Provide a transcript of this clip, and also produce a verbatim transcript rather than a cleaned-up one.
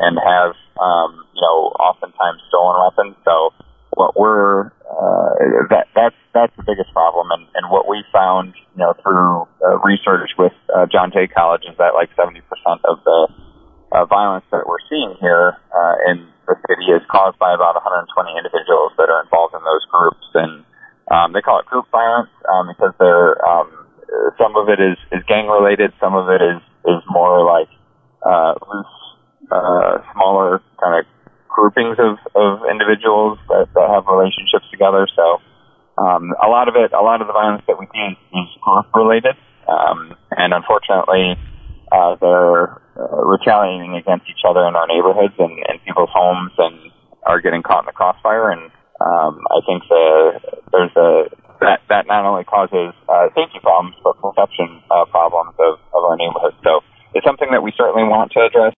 and have, um, you know, oftentimes stolen weapons. So what we're, uh, that, that's, that's the biggest problem. And, and what we found, you know, through uh, research with uh, John Jay College is that like seventy percent of the uh, violence that we're seeing here uh, in the city is caused by about one hundred twenty individuals that are involved in those groups. And um, they call it group violence um, because they're, um, some of it is, is gang related, some of it is, is more like uh, loose, uh, smaller kind of groupings of, of individuals that, that have relationships together. So um, a lot of it, a lot of the violence that we see is, is group related, um, and unfortunately uh, they're uh, retaliating against each other in our neighborhoods and, and people's homes, and are getting caught in the crossfire. And um, I think the, there's a that that not only causes uh, safety problems but perception uh, problems of, of our neighborhood. So it's something that we certainly want to address.